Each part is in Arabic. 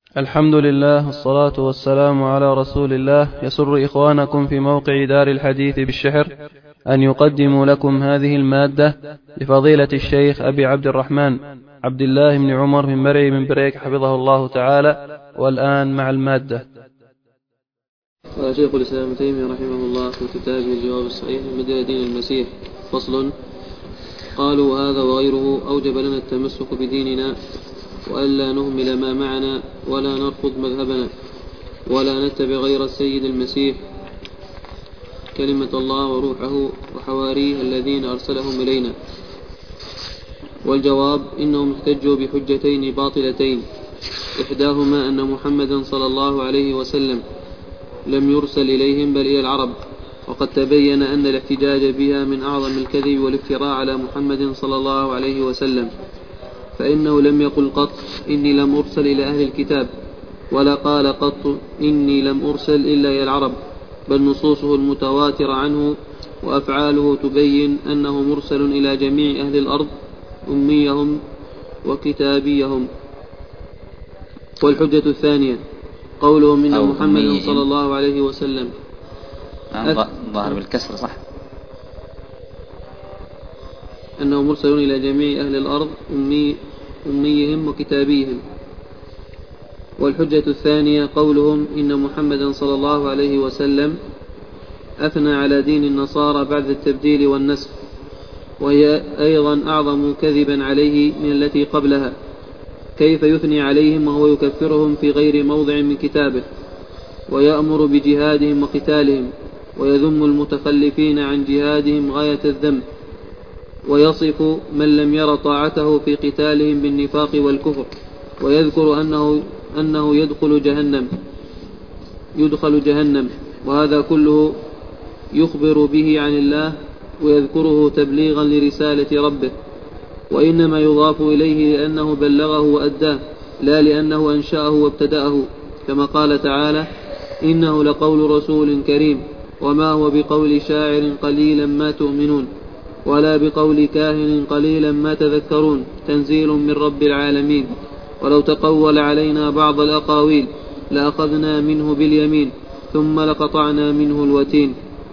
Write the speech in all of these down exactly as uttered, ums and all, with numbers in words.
الحمد لله والصلاة والسلام على رسول الله. يسر إخوانكم في موقع دار الحديث بالشحر أن يقدموا لكم هذه المادة لفضيلة الشيخ أبي عبد الرحمن عبد الله بن عمر بن مرعي بن بريك حفظه الله تعالى. والآن مع المادة. قال شيخ الإسلام ابن تيمية رحمه الله في كتابه الجواب الصحيح من بدء دين المسيح: فصل. قالوا وهذا وغيره أوجب لنا التمسك بديننا وألا نهمل ما معنا ولا نرفض مذهبنا ولا نتبع غير السيد المسيح كلمة الله وروحه وحواريه الذين أرسلهم إلينا. والجواب إنهم احتجوا بحجتين باطلتين، إحداهما أن محمدا صلى الله عليه وسلم لم يرسل إليهم بل إلى العرب، وقد تبين أن الاحتجاج بها من أعظم الكذب والافتراء على محمد صلى الله عليه وسلم، فإنه لم يقل قط إني لم أرسل إلى أهل الكتاب، ولا قال قط إني لم أرسل إلا إلى العرب، بل نصوصه المتواترة عنه وأفعاله تبين أنه مرسل إلى جميع أهل الأرض أميهم وكتابيهم. والحجة الثانية قولهم إن محمد صلى الله عليه وسلم ظاهر بالكسر صح أنه مرسل إلى جميع أهل الأرض أمي أميهم وكتابيهم. والحجة الثانية قولهم إن محمد صلى الله عليه وسلم أثنى على دين النصارى بعد التبديل والنسخ، وهي أيضا أعظم كذبا عليه من التي قبلها. كيف يثني عليهم وهو يكفرهم في غير موضع من كتابه، ويأمر بجهادهم وقتالهم، ويذم المتخلفين عن جهادهم غاية الذم، ويصف من لم ير طاعته في قتالهم بالنفاق والكفر، ويذكر أنه, أنه يدخل جهنم يدخل جهنم وهذا كله يخبر به عن الله ويذكره تبليغا لرسالة ربه، وإنما يضاف إليه لأنه بلغه وأداه، لا لأنه أنشأه وابتدأه، كما قال تعالى: إنه لقول رسول كريم وما هو بقول شاعر قليلا ما تؤمنون ولا بقول كاهن قليلا ما تذكرون تنزيل من رب العالمين. ولو تقول علينا بعض الأقاويل لأخذنا منه باليمين ثم لقطعنا منه الوتين،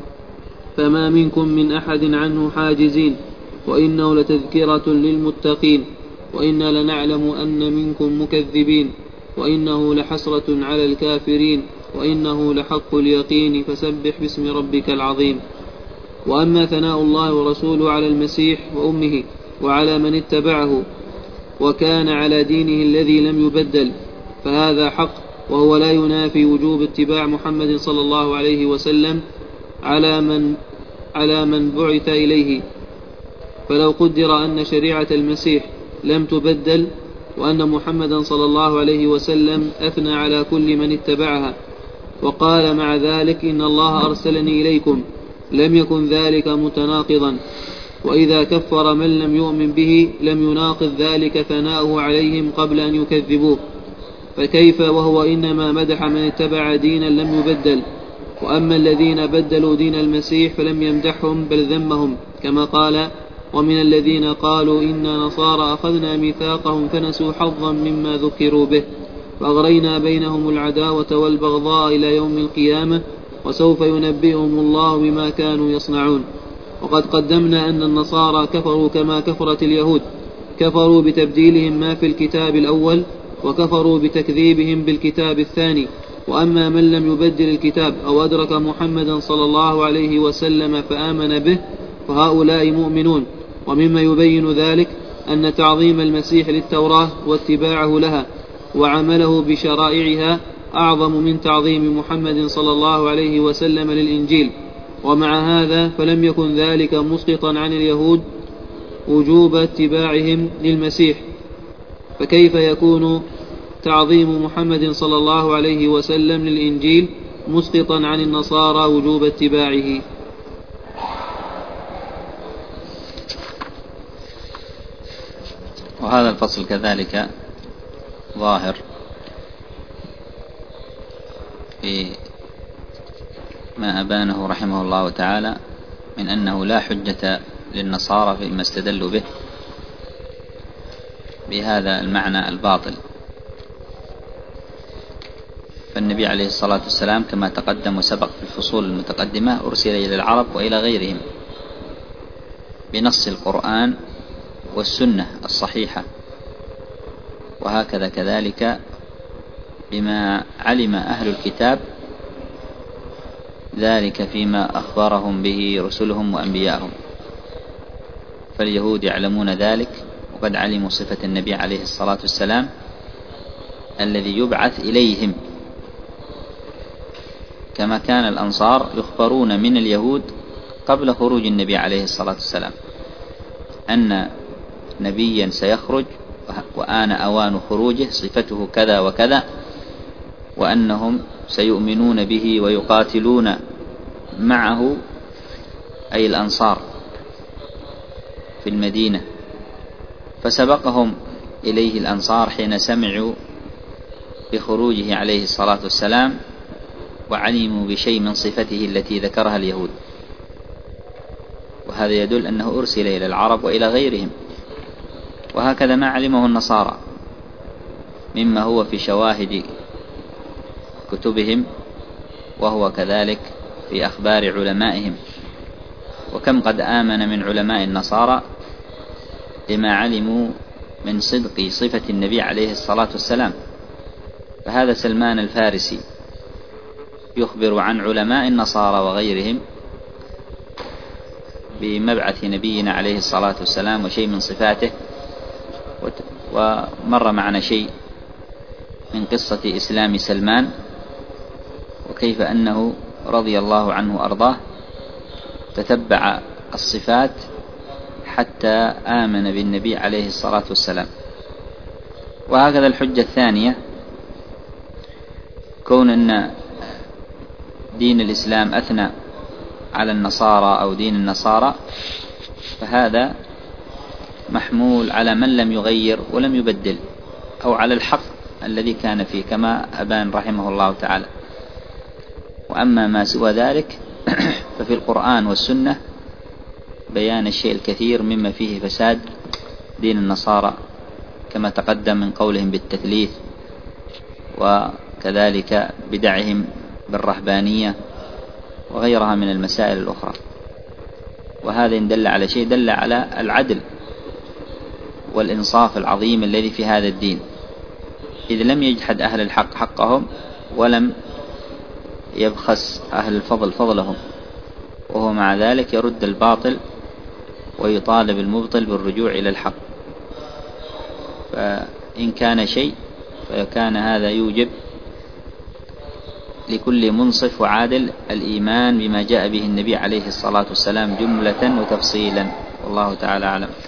فما منكم من أحد عنه حاجزين وإنه لتذكرة للمتقين وإنا لنعلم أن منكم مكذبين وإنه لحسرة على الكافرين وإنه لحق اليقين فسبح باسم ربك العظيم. وأما ثناء الله ورسوله على المسيح وأمه وعلى من اتبعه وكان على دينه الذي لم يبدل فهذا حق، وهو لا ينافي وجوب اتباع محمد صلى الله عليه وسلم على من, على من بعث إليه. فلو قدر أن شريعة المسيح لم تبدل وأن محمدا صلى الله عليه وسلم أثنى على كل من اتبعها وقال مع ذلك إن الله أرسلني إليكم، لم يكن ذلك متناقضا، وإذا كفر من لم يؤمن به لم يناقض ذلك ثناؤه عليهم قبل أن يكذبوه، فكيف وهو إنما مدح من اتبع دينا لم يبدل. وأما الذين بدلوا دين المسيح فلم يمدحهم بل ذمهم، كما قال: ومن الذين قالوا إنا نصارى أخذنا ميثاقهم فنسوا حظا مما ذكروا به فأغرينا بينهم العداوة والبغضاء إلى يوم القيامة وسوف ينبئهم الله بما كانوا يصنعون. وقد قدمنا أن النصارى كفروا كما كفرت اليهود، كفروا بتبديلهم ما في الكتاب الأول وكفروا بتكذيبهم بالكتاب الثاني. وأما من لم يبدل الكتاب أو أدرك محمدا صلى الله عليه وسلم فآمن به فهؤلاء مؤمنون. ومما يبين ذلك أن تعظيم المسيح للتوراة واتباعه لها وعمله بشرائعها أعظم من تعظيم محمد صلى الله عليه وسلم للإنجيل. ومع هذا فلم يكن ذلك مسقطا عن اليهود وجوب اتباعهم للمسيح، فكيف يكون تعظيم محمد صلى الله عليه وسلم للإنجيل مسقطا عن النصارى وجوب اتباعه؟ وهذا الفصل كذلك ظاهر في ما أبانه رحمه الله تعالى من أنه لا حجة للنصارى فيما استدلوا به بهذا المعنى الباطل، فالنبي عليه الصلاة والسلام كما تقدم وسبق في الفصول المتقدمة أرسل إلى العرب وإلى غيرهم بنص القرآن والسنة الصحيحة، وهكذا كذلك بما علم أهل الكتاب ذلك فيما أخبرهم به رسلهم وأنبياءهم. فاليهود يعلمون ذلك، وقد علموا صفة النبي عليه الصلاة والسلام الذي يبعث إليهم، كما كان الأنصار يخبرون من اليهود قبل خروج النبي عليه الصلاة والسلام أن نبيا سيخرج وآن أوان خروجه، صفته كذا وكذا، وأنهم سيؤمنون به ويقاتلون معه أي الأنصار في المدينة. فسبقهم إليه الأنصار حين سمعوا بخروجه عليه الصلاة والسلام وعلموا بشيء من صفته التي ذكرها اليهود، وهذا يدل أنه أرسل إلى العرب وإلى غيرهم. وهكذا ما علمه النصارى مما هو في شواهد كتبهم، وهو كذلك في أخبار علمائهم. وكم قد آمن من علماء النصارى لما علموا من صدق صفة النبي عليه الصلاة والسلام. فهذا سلمان الفارسي يخبر عن علماء النصارى وغيرهم بمبعث نبينا عليه الصلاة والسلام وشيء من صفاته. ومر معنا شيء من قصة إسلام سلمان، وكيف أنه رضي الله عنه أرضاه تتبع الصفات حتى آمن بالنبي عليه الصلاة والسلام. وهكذا الحجة الثانية، كون أن دين الإسلام أثنى على النصارى أو دين النصارى، فهذا محمول على من لم يغير ولم يبدل، أو على الحق الذي كان فيه كما أبان رحمه الله تعالى. وأما ما سوى ذلك ففي القرآن والسنة بيان الشيء الكثير مما فيه فساد دين النصارى، كما تقدم من قولهم بالتثليث، وكذلك بدعهم بالرهبانية وغيرها من المسائل الأخرى. وهذا إن دل على شيء دل على العدل والإنصاف العظيم الذي في هذا الدين، إذ لم يجحد أهل الحق حقهم ولم يبخس أهل الفضل فضلهم، وهو مع ذلك يرد الباطل ويطالب المبطل بالرجوع إلى الحق. فإن كان شيء فكان هذا يوجب لكل منصف وعادل الإيمان بما جاء به النبي عليه الصلاة والسلام جملة وتفصيلا. والله تعالى أعلم.